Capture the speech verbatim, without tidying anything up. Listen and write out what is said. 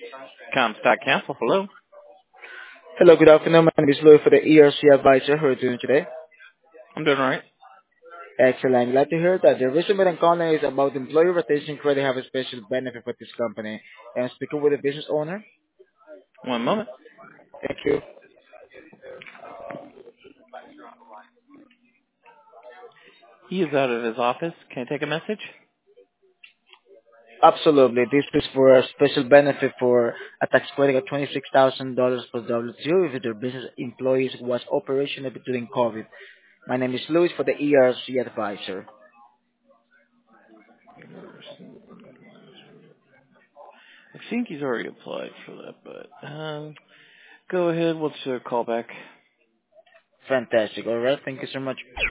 Comstock Council, hello. Hello, good afternoon. My name is Louis for the E R C advisor. How are you doing today? I'm doing all right. Excellent. Glad to hear that. The reason that I'm calling is about employee rotation credit have a special benefit for this company. And speaking with the business owner. One moment. Thank you. He is out of his office. Can I take a message? Absolutely. This is for a special benefit for a tax credit of twenty-six thousand dollars per W two if their business employees was operational during COVID. My name is Louis for the E R C advisor. I think he's already applied for that, but um, go ahead. What's your call back? Fantastic. All right. Thank you so much.